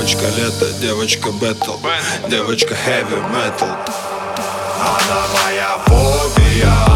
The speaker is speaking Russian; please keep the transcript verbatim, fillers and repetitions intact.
Девочка лето, девочка бэтл, девочка heavy metal. Она моя фобия.